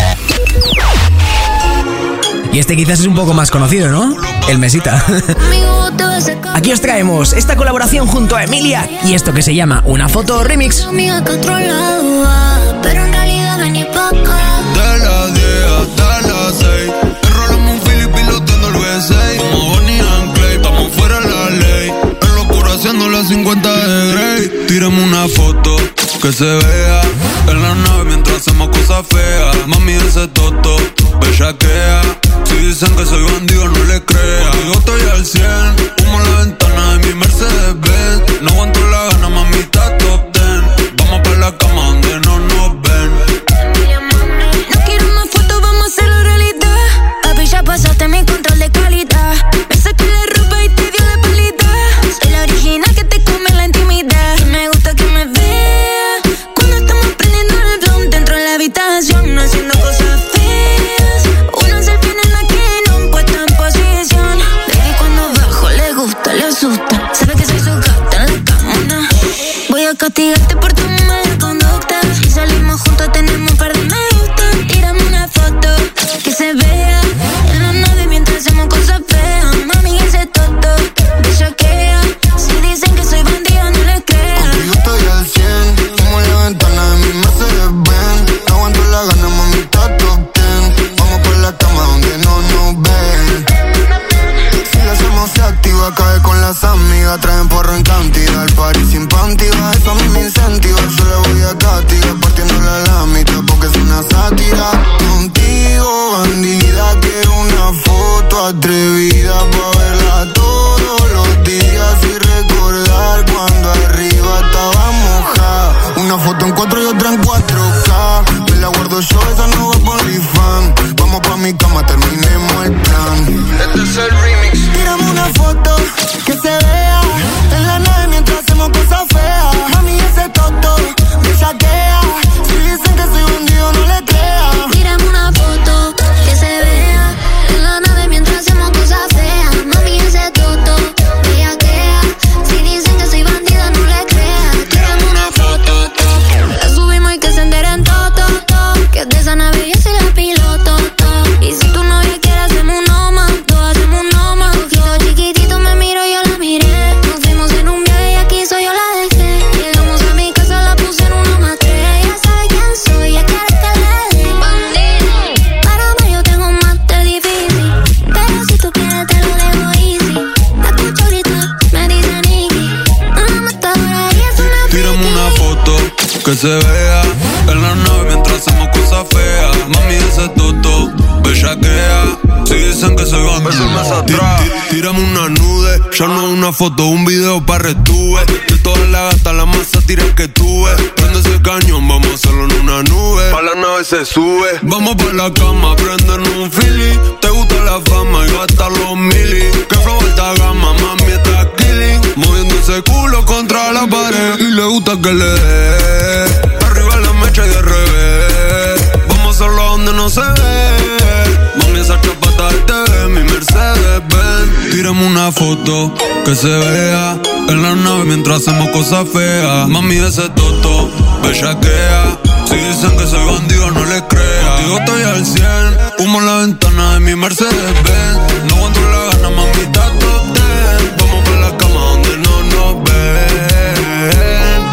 Y este quizás es un poco más conocido, ¿no? El Mesita. Aquí os traemos esta colaboración junto a Emilia y esto que se llama Una Foto Remix. Amiga que otro lado va, pero en realidad vení pa' acá. De las 10 hasta las 6 enrolamos un Philip pilotando el V6. Como Bonnie and Clyde, estamos fuera de la ley. En locura haciendo las 50 de Grey. Tírame una foto que se vea en la nave mientras hacemos cosas feas. Mami, ese toto, bellaquea. Si dicen que soy bandido, no le crea. Yo estoy al 100, humo en la ventana de mi Mercedes Benz. No aguanto la gana, mami, está top 10. Vamos pa' la cama donde no nos ven. No quiero más fotos, vamos a hacerlo realidad. Papi, ya pasaste mi control de calidad. Me saqué la ropa y te dio la palita. Soy la original que te come la intimidad. Y me gusta que me vea cuando estamos prendiendo el blunt dentro de la habitación, haciendo cosas feas. Una selfie en la que no puesta en posición. Baby, cuando bajo le gusta, le asusta. Sabe que soy su gata en la cama. Voy a castigarte por tu mala conducta. Si salimos juntos tenemos un par de me gusta. Tírame una foto que se vea en la nave mientras hacemos cosas feas. Mami, ese toto bellaquea. Si dicen que soy bandido, no les creas. Contigo estoy al 100, como en la ventana de mi Mercedes Benz. No aguanto la gana, mami, está top 10. Vamos por la cama donde no nos ven. Si la hacemos se activa, cae con las amigas. Traen porro en cantidad, el party sin panty. Eso a mí me incentiva, yo le voy a castigar partiéndola a la mitad porque es una sátira. Contigo, bandida, quiero una foto atrevida pa' verla todos los días y recordar cuando arriba estaba mojada. Una foto en 4 y otra en 4K. Me la guardo yo, esa no va por OnlyFans. Vamos pa' mi cama, terminemos el plan. Este es el remix. Tírame una foto que se vea en la nave mientras hacemos cosas feas. Mami, ese toto me saquea. Si dicen que soy hundido, no le crea. Tírame una foto que se vea en la nave mientras hacemos cosas feas. Mami, ese toto bellaquea. Si dicen que soy bandida, no le creas. Tírame una foto, la subimos y que se enteren todo. Que de esa nave yo soy la piloto. Y si tu novia quiere hacemos un no todos hacemos un no. Ojito chiquitito me miro, yo la miré. Nos fuimos en un viaje y aquí soy yo la dejé. Llegamos a mi casa, la puse en 1+3. Ella sabe quién soy, ella quiere que le dé. Para mí yo tengo un máster difícil, pero si tú quieres te lo dejo easy. La escucho ahorita, me dice Nicky. Una matadora y es una friki. Tírame una foto que se vea en la nave mientras hacemos cosas feas. Mami, ese toto bellaquea. Si dicen que soy bandido, tírame una nude. Ya no una foto, un video pa' retuve. De todas las gatas la más sátira que tuve. Prende ese cañón, vamos a hacerlo en una nube. Pa' la nave se sube. Vamos pa' la cama, prendernos un Philly. Te gusta la fama y gastar los mili. Que flow alta gama, mami está killing. Moviendo ese culo contra la pared. Y le gusta que le dé arriba la mecha y de revés. Vamos a hacerlo donde no se ve. Mami, esa chapata de TV, mi Mercedes Benz. Tírame una foto que se vea en la nave mientras hacemos cosas feas. Mami, ese toto bellaquea. Si dicen que soy bandido, no les creas. Contigo estoy al 100. Humo en la ventana de mi Mercedes-Benz. No aguanto la gana, mamita, top 10. Vamos por la cama donde no nos ven.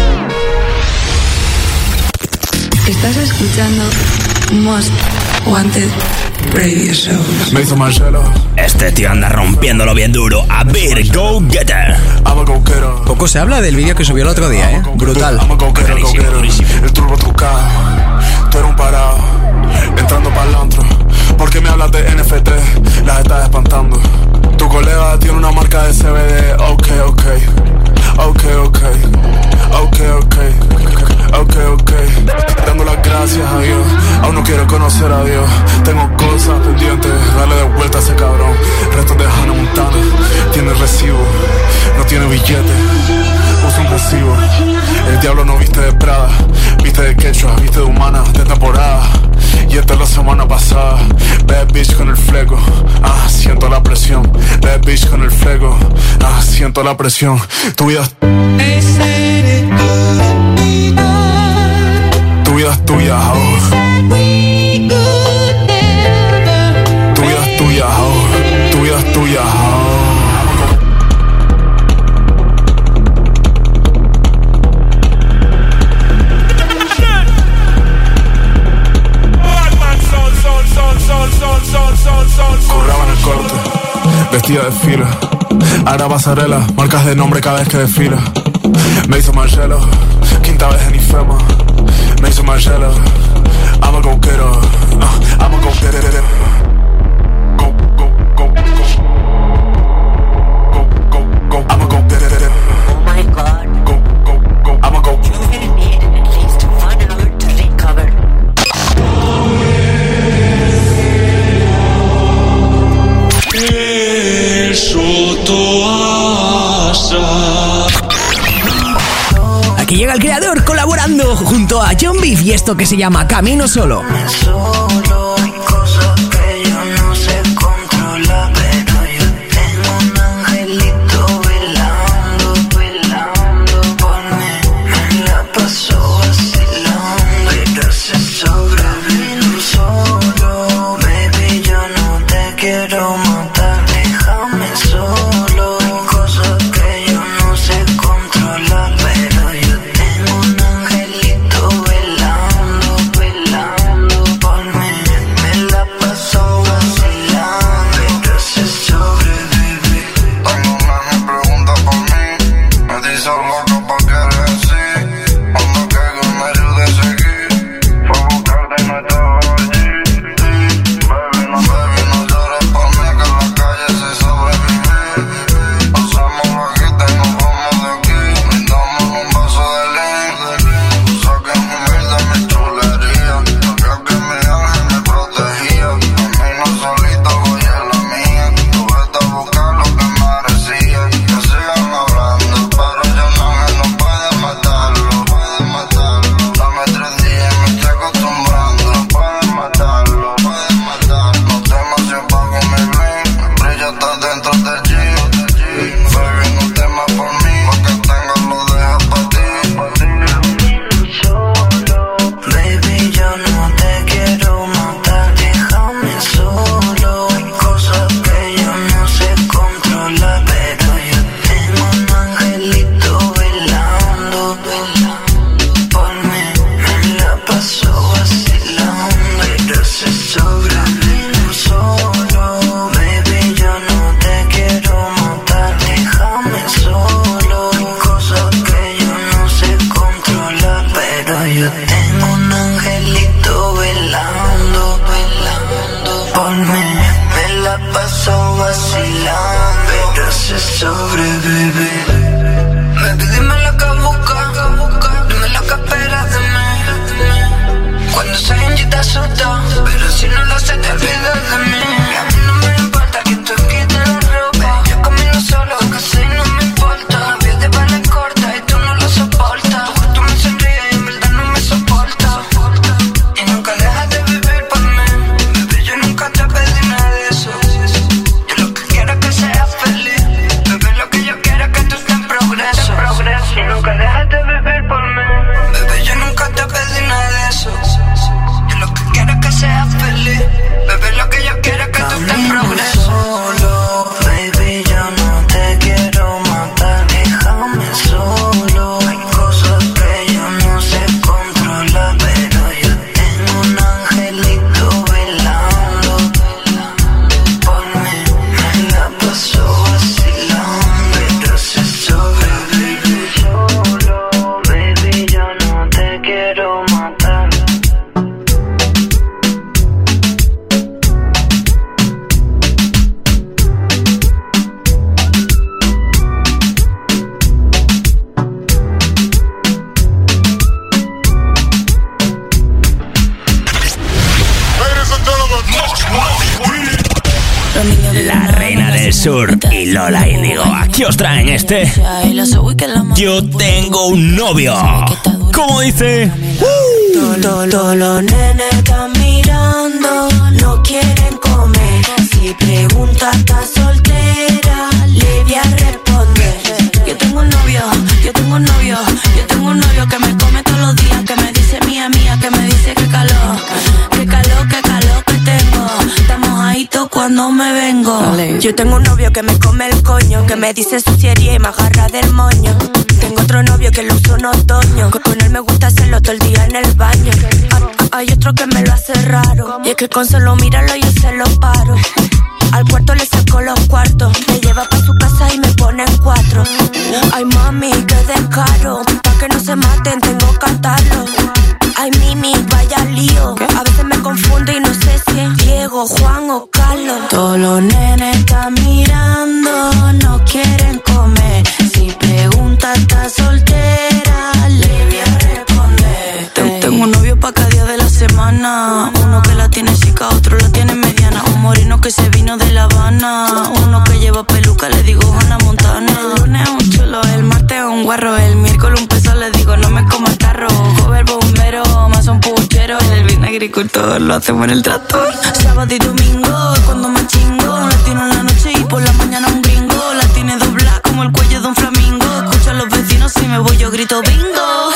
Estás escuchando Most Wanted Radio Show. Me hizo Marcelo. Este tío anda rompiéndolo bien duro. A ver, go getter. Poco se habla del vídeo que subió el otro día, brutal. El turbo trucado. Tú eres un parado. Entrando para el antro. ¿Por qué me hablas de NFT? Las estás espantando. Tu colega tiene una marca de CBD. Ok. Dando las gracias a Dios. Aún no quiero conocer a Dios. Tengo cosas pendientes. Dale de vuelta a ese cabrón. Restos de Hannah Montana. Tiene recibo. No tiene billete. Usa un recibo. El diablo no viste de Prada. Viste de quechua. Viste de humana. De temporada. Y esta es la semana pasada. Bad bitch con el fleco. Siento la presión. Bad bitch con el fleco. Siento la presión. Tu vida es tuya, oh. Tu vida es tuya, oh. Tu vida es tuya, oh. Curraba en el corte, vestida de fila. Ahora pasarela, marcas de nombre cada vez que desfila. Me hizo Marcelo, quinta vez en IFEMA. Me hizo Marcelo, I'm a go-getter, I'm a go-getter. I'm a go-getter. Oh my God. I'm a go-getter. You will need at least 1 hour to recover. Aquí llega el creador colaborando junto a John Beef y esto que se llama Camino Solo. Solo hay cosas que yo no sé controlar, pero yo tengo un angelito velando por mí. Me la paso vacilando y gracias sobrevivo solo. Baby, yo no te quiero matar, déjame solo. Hay cosas que yo no sé controlar, pero yo tengo un angelito velando por mí. Me la paso vacilando y gracias sobreviví. Tengo una que pregunta por mí. Me dice loco porque eres así. Cuando caigo me ayude a seguir. Fue a buscarte y no estaba allí. Baby, no llores por mí, que en la calle se sobrevive. Pasamos bajita y nos vamos de aquí. Brindamos un vaso de lean. Tú sabes mi humilde, mi chulería. Sabía que mi ángel me protegía. Camino solito, voy a la mía. Tú vete a buscar lo que merecía. Que sigan hablando, pero yo no puede matarlo. Dame 3 días y me estoy acostumbrando. Puedes matarlo. No temas si apago mi bling. Mi brillo está dentro del jean. Baby, no temas por mí. Lo que tengas lo dejas para ti. Baby, yo no te quiero matar, déjame solo. Hay cosas que yo no sé controlar, pero yo tengo un angelito velando por mí. Me la paso vacilando y gracias sobrevivo solo. Baby, yo no te quiero matar, déjame solo. Hay cosas que yo no sé controlar, pero yo tengo un angelito velando por mí. Me la paso vacilando y gracias sobrevivir. Baby, dime lo que buscas, dime lo que esperas de mí. Cuando soy un te asusta, pero si no lo sé te olvidas de mí. A mí no me importa que tú quites la ropa. Yo camino solo, casi no me importa. La vida de bala corta y tú no lo soportas. Tú me sonríes y en verdad no me soportas. Y nunca dejas de vivir por mí. Baby, yo nunca te pedí nada de eso. Yo lo que quiero es que seas feliz. Baby, lo que yo quiero es que tú estés en progreso. Y nunca dejas de vivir por mí. Baby, yo nunca te pedí nada de progreso. Yo lo que quiero es que seas feliz. Bebé, lo que yo quiero es que tú estés en progreso. Solo, baby, yo no te quiero matar. Déjame solo. Hay cosas que yo no sé controlar, pero yo tengo un angelito velando por mí. Me la paso vacilando y tú haces sobre, baby. Solo, baby, yo no te quiero matar. La reina del sur y Lola Índigo. Aquí os traen este. Yo tengo un novio. ¿Cómo dice? Todos los nenes están mirando, no quieren comer. Si pregunta está soltera, le voy a responder. Yo tengo un novio, yo tengo un novio, yo tengo un novio que me come todos los días, que me dice mía, mía, que me dice que calor, que calor, que calor que tengo. Estamos ahí cuando me vengo. Yo tengo un novio que me come el coño, que me dice suciería y me agarra del moño. Tengo otro novio que lo uso en otoño, con él me gusta hacerlo todo el día en el baño. Hay otro que me lo hace raro, y es que con solo mirarlo yo se lo paro. Al cuarto le saco los cuartos, me lleva pa' su casa y me pone en 4. Ay mami, qué descaro, pa' que no se maten tengo que atarlo. Ay Mimi, vaya lío, a veces me confundo y no sé si es Diego, Juan o Carlos. Todos los nenes están mirando, no quieren comer. Si pregunta está soltera, le voy a responder. Tengo un novio pa' cada día de la semana. Uno que la tiene chica, otro la tiene mediana. Un moreno que se vino de La Habana. Uno que lleva peluca, le digo Hannah Montana. El lunes un chulo, el martes un guarro. El miércoles un peso, le digo no me comas tarro. Cover bombero, más un puchero. El bien agricultor, lo hacemos en el tractor. Sábado y domingo, cuando me chingo. Un latino en la noche y por la mañana un gringo. La tiene doblada como el cuello de un flamingo. Escucho a los vecinos, si me voy yo grito bingo.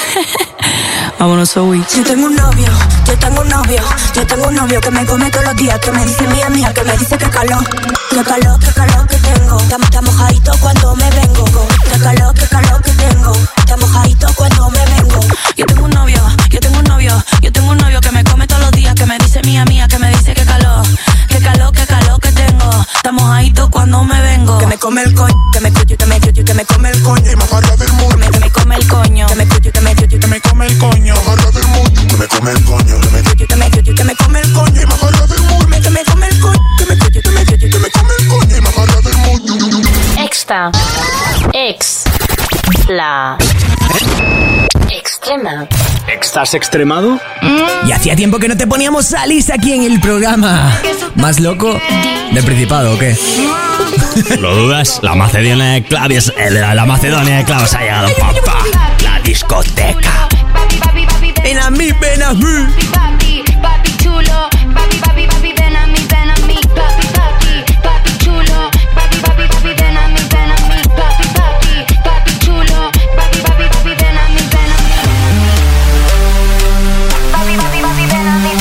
Vámonos a Witch. Yo tengo un novio, yo tengo un novio. Yo tengo un novio que me come todos los días, que me dice mía, mía, que me dice que calor. Que calor, que calor que tengo. Está mojadito cuando me vengo. Que calor que tengo. Está mojadito cuando me vengo. Yo tengo un novio, yo tengo un novio. Yo tengo un novio que me come todos los días, que me dice mía, mía, que me dice que calor. Que calor que tengo. Está mojadito cuando me vengo. Que me come el coño, que me cuyo, que me cuyo, que me come el coño. Y me agarra del muro. Que me come el coño. Que me cuyo, que me cuyo, que me come el coño. Me agarra del muro. Que me come el coño. Que me cuyo, que me cuyo, que me come el coño. Y me agarra del muro. Que me come el coño. Que me cuyo, que me cuyo, que me come el coño. Y me agarra del muro. Extra. La extrema. ¿Estás extremado? Y hacía tiempo que no te poníamos Salís aquí en el programa. ¿Más loco? ¿Del Principado o qué? ¿Lo dudas? La Macedonia de Claves, la Macedonia de Claves ha llegado, papá. La discoteca. Ven a mí, ven a mí. Papi chulo, papi, ven a mí, papi chulo, papi, ven a mí, papi chulo, papi, ven a mí, papi, ven a mí, papi, ven a mí,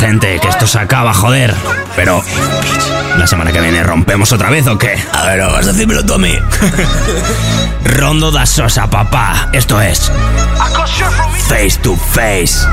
gente, que esto se acaba, joder. Pero, ¿la semana que viene rompemos otra vez o qué? A ver, vas a decírmelo tú a mí. Rondo da Sosa, papá. Esto es Face to Face.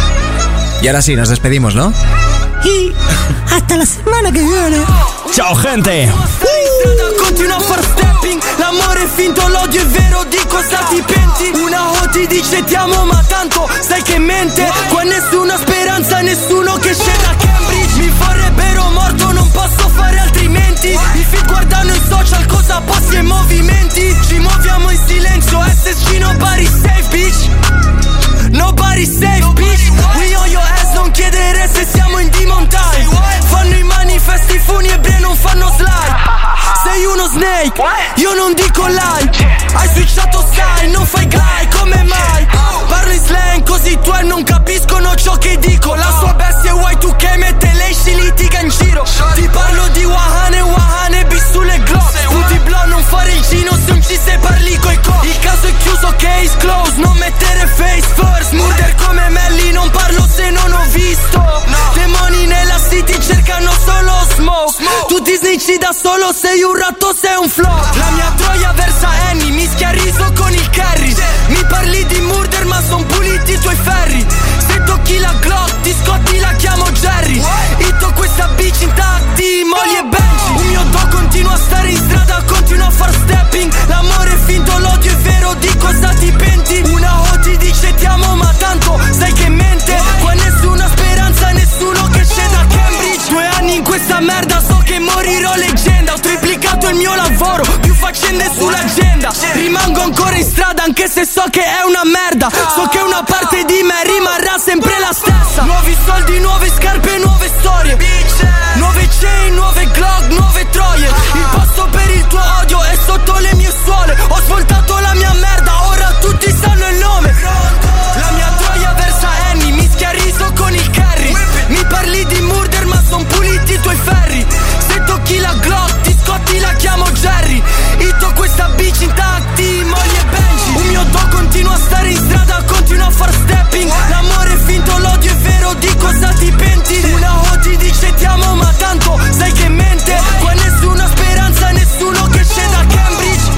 Y ahora sí, nos despedimos, ¿no? Y hasta la semana que viene. Ciao, gente. Continua a far stepping, l'amore è finto, l'odio è vero, di cosa ti penti? Una O ti dice ti amo ma tanto sai che mente. Qua nessuna speranza, nessuno che esce da Cambridge. Mi vorrebbero morto, non posso fare altrimenti. I feed guardano i social, cosa posti e movimenti. Ci muoviamo in silenzio, SSC nobody safe bitch. Nobody safe bitch. We on your ass, non chiedere se siamo in Demon Time. Fanno i manifesti funebri e non fanno slide. Sei uno snake, io non dico like. Hai switchato sai, non fai guy, come mai? Parlo in slang così tu e non capiscono ciò che dico. La sua bestia è Y2K, mette lei si litiga in giro. Ti parlo di Wahane, sulle gloss. Tutti blow, non fare il gino se non ci sei parli coi co. Il caso è chiuso, case close, non mettere face first. Murder come Melly, non parlo se non ho visto. Demoni nella city cercano solo smoke. Tu ti snitchi da solo, sei un ratto, sei un flop. La mia troia versa Annie, mischia riso con il curry. Mi parli di murder ma son puliti i tuoi ferri. Se tocchi la Glock, ti scotti, la chiamo Jerry. Hitto questa bitch in tatti, Molly e Benji. Un mio do continua a stare in strada, continua a far stepping. L'amore è finto, l'odio è vero, di cosa ti penti? Una O ti dice ti amo ma tanto sai che mente. Qua nessuna speranza, nessuno che c'è da Cambridge. 2 anni in questa merda, so che morirò leggenda. Ho triplicato il mio lavoro, più faccende sull'agenda. Rimango ancora in strada anche se so che è una merda. So che una parte di me rimarrà sempre la stessa. Nuovi soldi, nuove scarpe, nuove storie. Nuove chain, nuove Glock, nuove troie. Il posto per il tuo odio è sotto le mie suole. Ho svoltato la mia merda, ora tutti sanno il nome. La mia troia versa Annie, mischia riso con il curry. Mi parli di murder ma son puliti i tuoi ferri. Se tocchi la Glock, ti scotti, la chiamo Jerry. Hitto questa bitch in tatti, Molly e Benji. Un mio do continua a stare in strada, continua a far stepping. L'amore è finto, l'odio è vero, di cosa ti penti? Una O ti dice ti amo ma tanto sai che mente. Qua nessuna speranza, nessuno che c'è da Cambridge.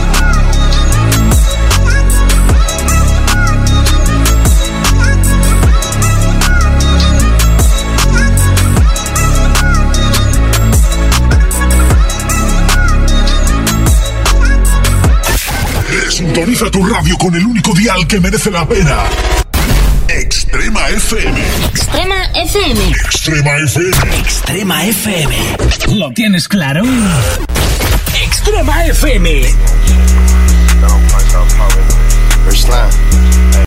Sintoniza tu radio con el único dial que merece la pena. Extrema FM. Extrema FM. Extrema FM. Extrema FM. ¿Lo tienes claro? Extrema FM.